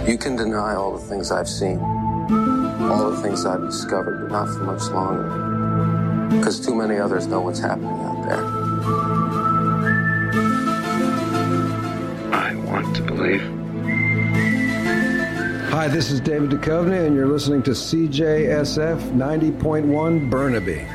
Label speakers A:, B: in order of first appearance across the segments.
A: You can deny all the things I've seen, all the things I've discovered, but not for much longer. Because too many others know what's happening out there. I want to believe.
B: Hi, this is David Duchovny, and you're listening to CJSF 90.1 Burnaby.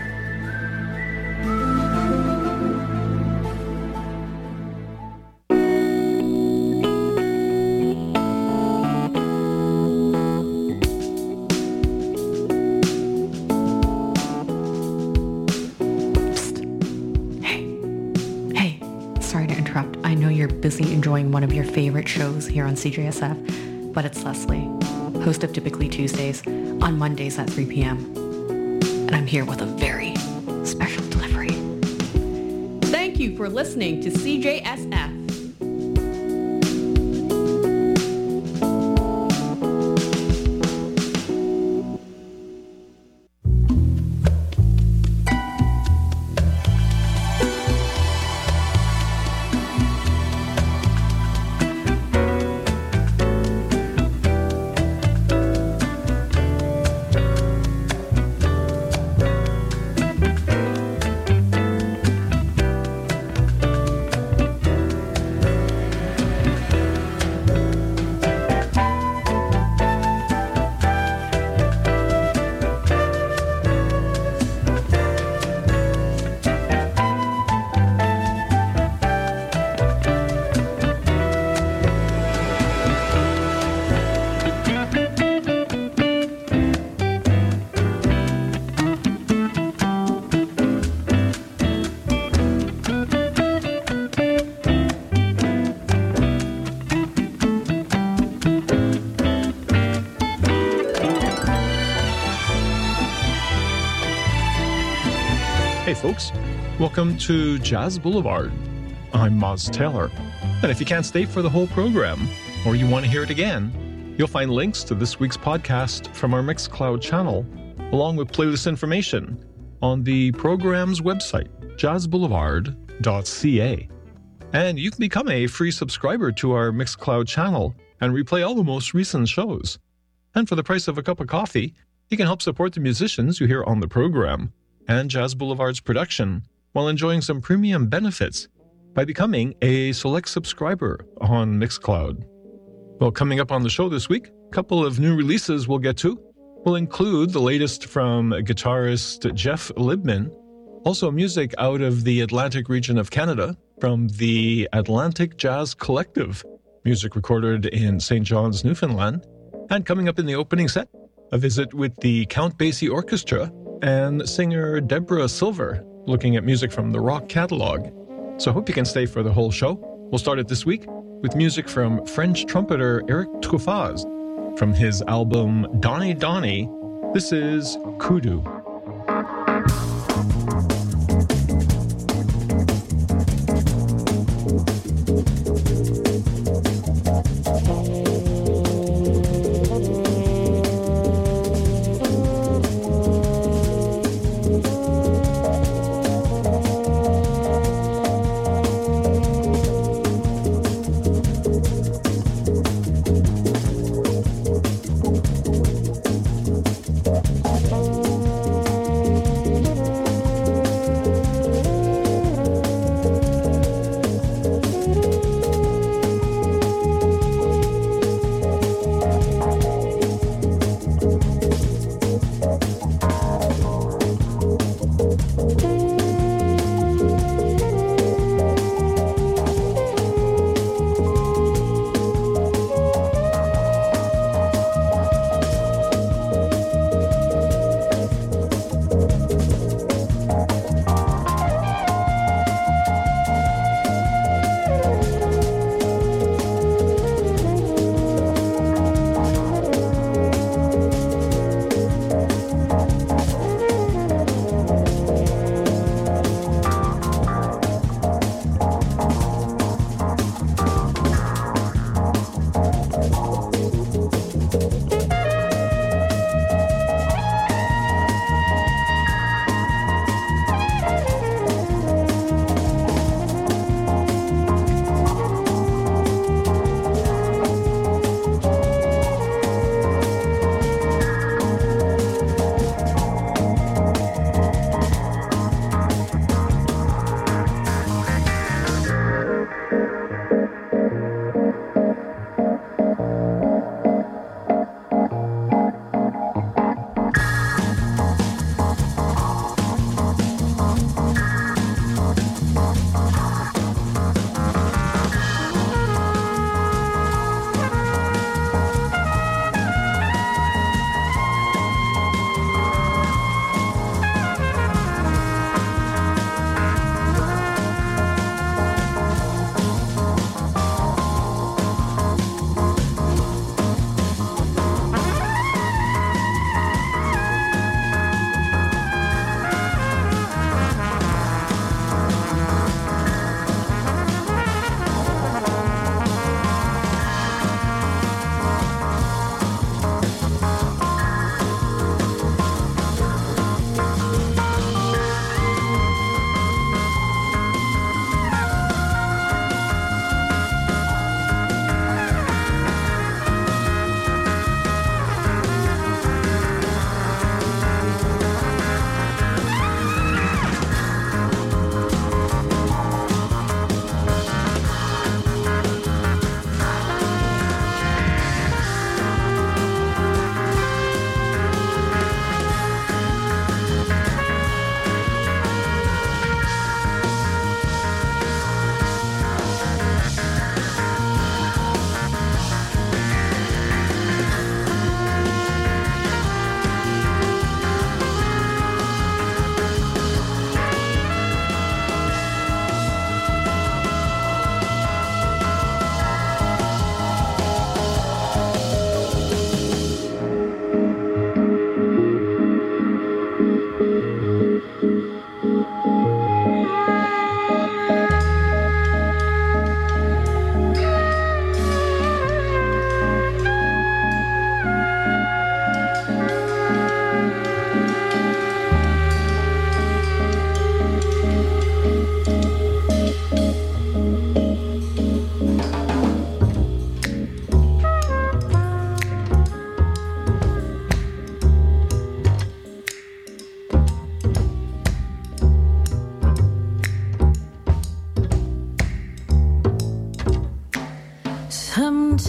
C: Busy enjoying one of your favorite shows here on CJSF, but it's Leslie, host of Typically Tuesdays, on Mondays at 3 p.m. And I'm here with a very special delivery. Thank you for listening to CJSF.
D: Hey folks, welcome to Jazz Boulevard. I'm Moz Taylor, and if you can't stay for the whole program, or you want to hear it again, you'll find links to this week's podcast from our Mixcloud channel, along with playlist information on the program's website, jazzboulevard.ca. And you can become a free subscriber to our Mixcloud channel and replay all the most recent shows. And for the price of a cup of coffee, you can help support the musicians you hear on the program and Jazz Boulevard's production while enjoying some premium benefits by becoming a select subscriber on Mixcloud. Well, coming up on the show this week, a couple of new releases we'll get to. We'll include the latest from guitarist Jeff Libman, also music out of the Atlantic region of Canada from the Atlantic Jazz Collective, music recorded in St. John's, Newfoundland, and coming up in the opening set, a visit with the Count Basie Orchestra and singer Deborah Silver, looking at music from the rock catalog. So I hope you can stay for the whole show. We'll start it this week with music from French trumpeter Eric Truffaz from his album Donny Donny. This is Kudu.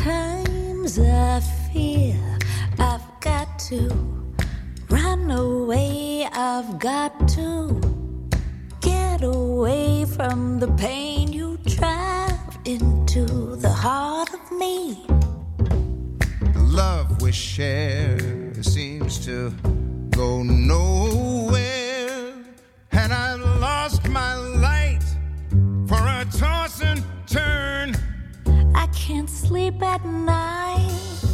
E: Sometimes I fear I've got to run away. I've got to get away from the pain you drive into the heart of me.
F: The love we share seems to go nowhere, and I lost my light for a toss and turn.
E: I can't sleep at night.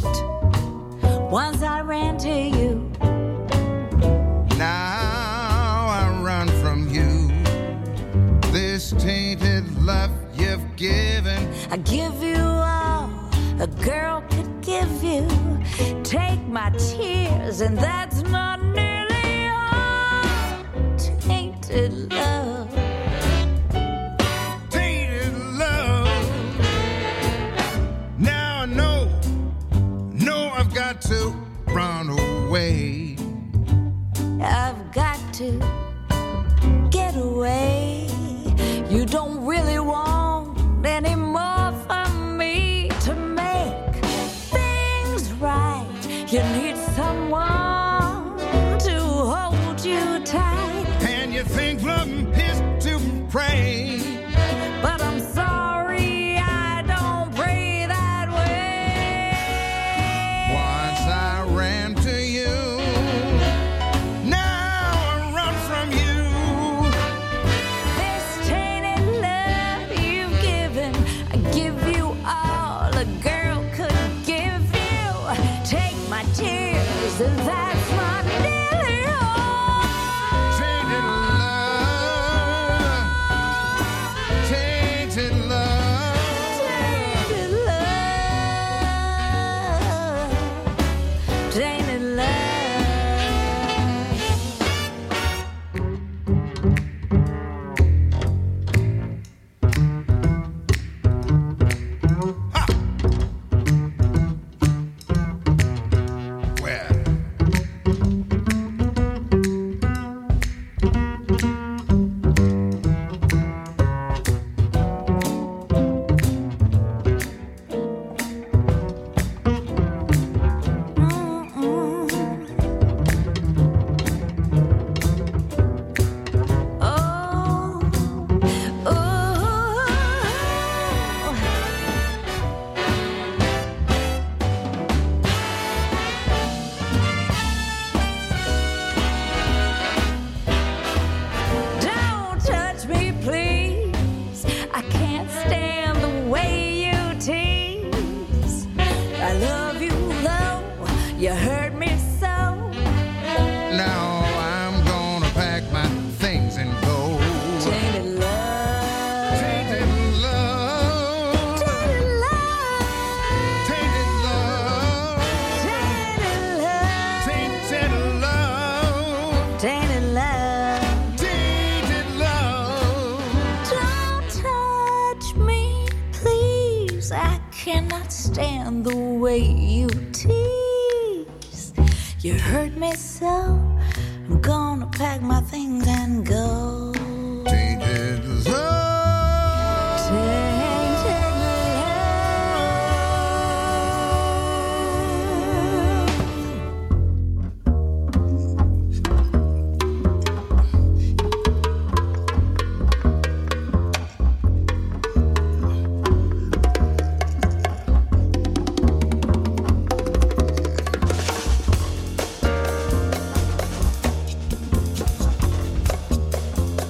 E: Once I ran to you,
F: now I run from you. This tainted love you've given,
E: I give you all a girl could give you. Take my tears, and that's not nearly all. Tainted love.
F: tainted love. Now I know I've got to run away.
E: I've got to get away. You don't really want any more from me to make things right. You need someone to hold you tight.
F: And you think love is to pray,
E: But I'm sorry, I don't pray that way.
F: once I ran to you, now I run from you.
E: This tainted love you've given, I give you all a girl could give you. Take my tears, and that's not nearly all.
F: Tainted love, tainted love.
E: Tainted love, tainted love.
F: Well,
E: Don't touch me, please. I can't stand the way you tease. I love you, though. You hurt me so.
F: now I'm gonna pack my things and go.
E: Tainted love.
F: Tainted love,
E: Tainted love.
F: tainted love,
E: Tainted love.
F: tainted love,
E: Tainted love.
F: tainted love.
E: Don't touch me, please. I cannot stand the way you tease. You hurt me so. I'm gonna pack my things and go.
F: Tainted love.
E: Tainted love.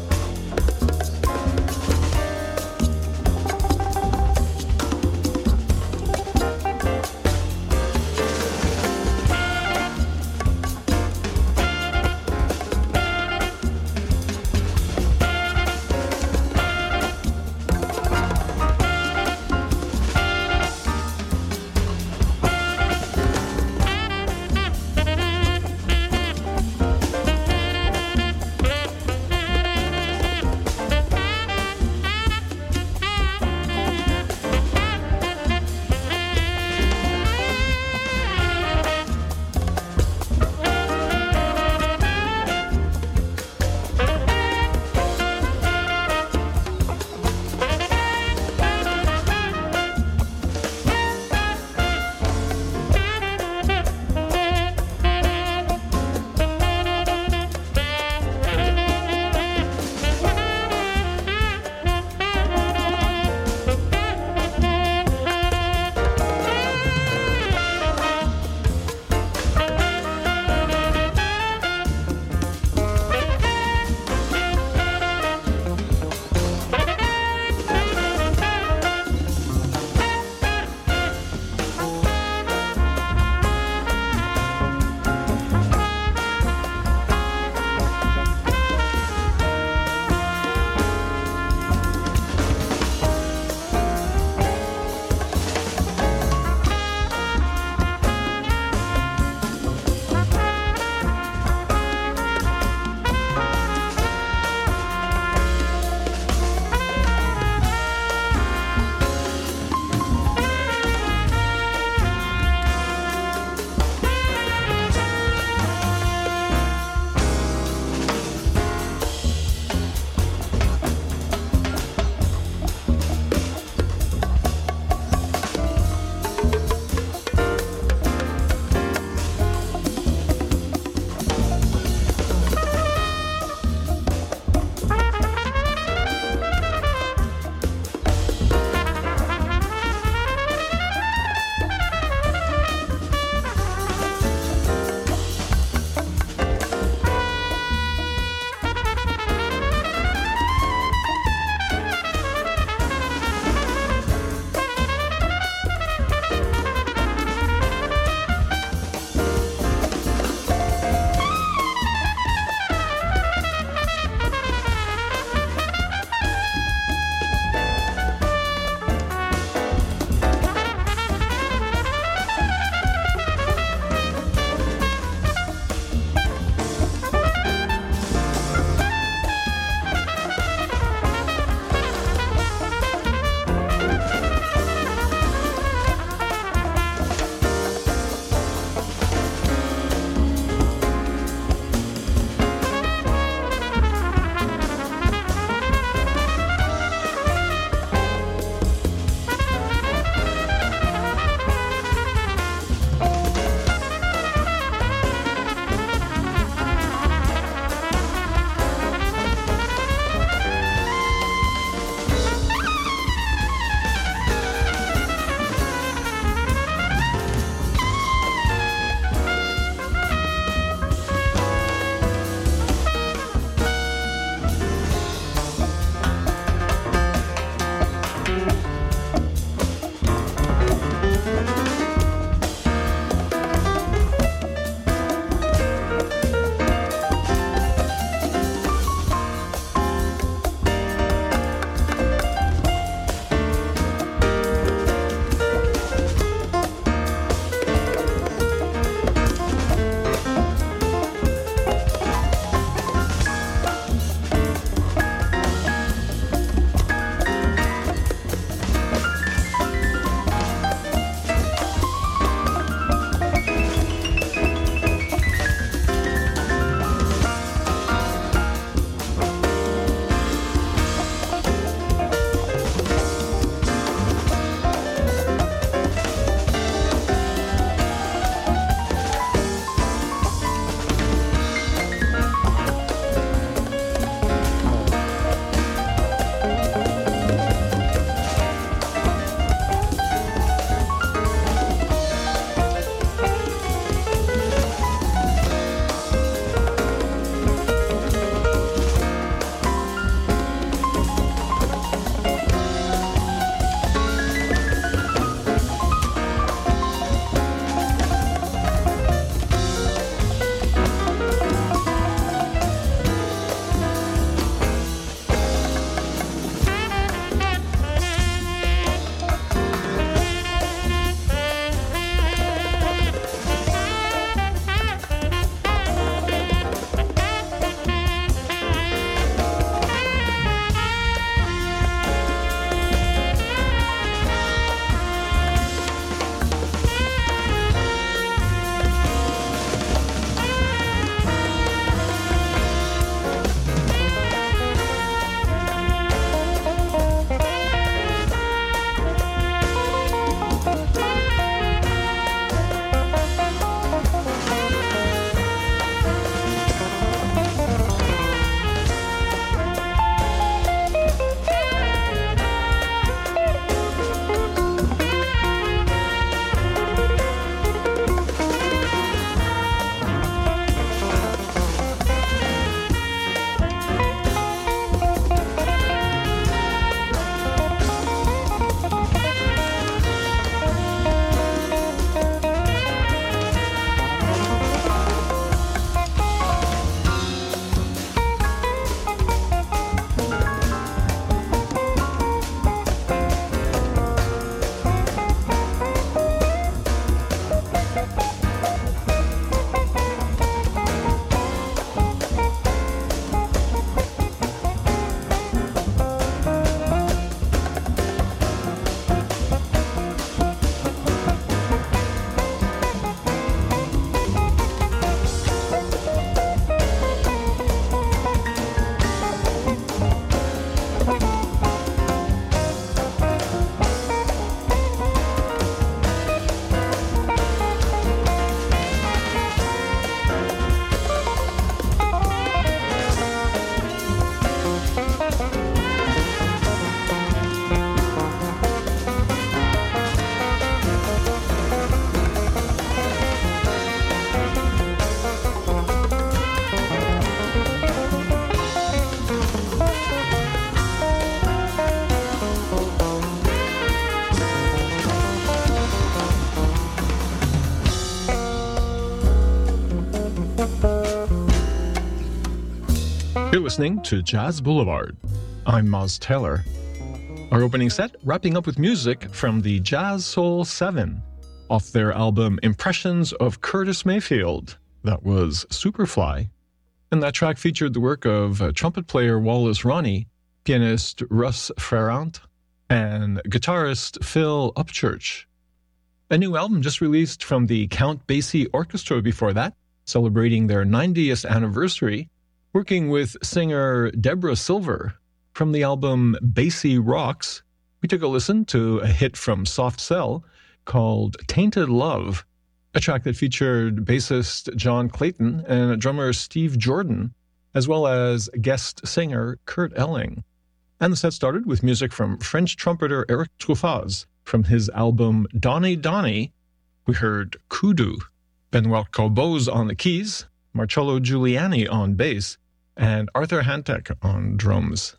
D: You're listening to Jazz Boulevard. I'm Moz Taylor. Our opening set wrapping up with music from the Jazz Soul 7 off their album Impressions of Curtis Mayfield. That was Superfly. And that track featured the work of trumpet player Wallace Ronnie, pianist Russ Ferrant, and guitarist Phil Upchurch. A new album just released from the Count Basie Orchestra before that, celebrating their 90th anniversary, working with singer Deborah Silver. From the album Basie Rocks, we took a listen to a hit from Soft Cell called Tainted Love, a track that featured bassist John Clayton and drummer Steve Jordan, as well as guest singer Kurt Elling. And the set started with music from French trumpeter Eric Truffaz. From his album Donny Donny, we heard Kudu, Benoit Corbeau's on the keys, Marcello Giuliani on bass, and Arthur Hantek on drums.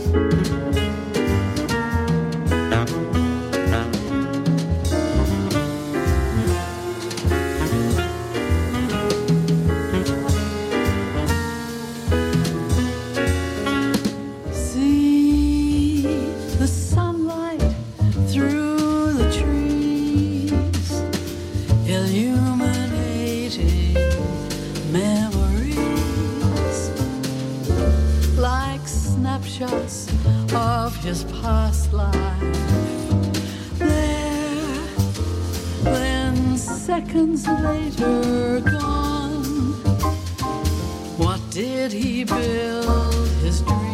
G: Seconds later gone. What did he build his dream?